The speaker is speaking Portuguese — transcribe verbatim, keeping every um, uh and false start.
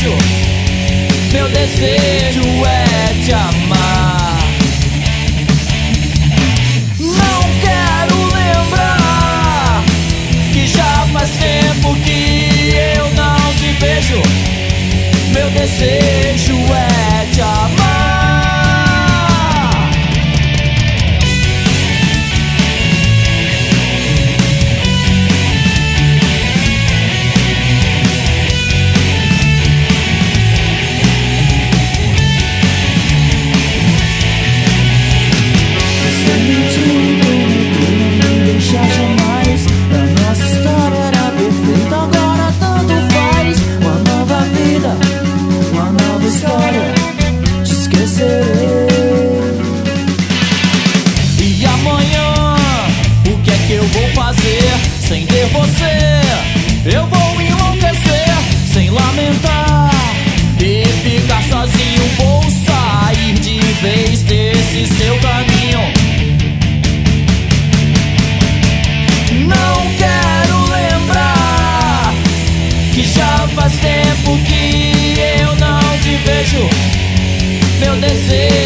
vejo, meu desejo é te amar. Não quero lembrar que já faz tempo que eu não te vejo, meu desejo é te amar. Sem ter você, eu vou enlouquecer, sem lamentar e ficar sozinho. Vou sair de vez desse seu caminho. Não quero lembrar que já faz tempo que eu não te vejo, meu desejo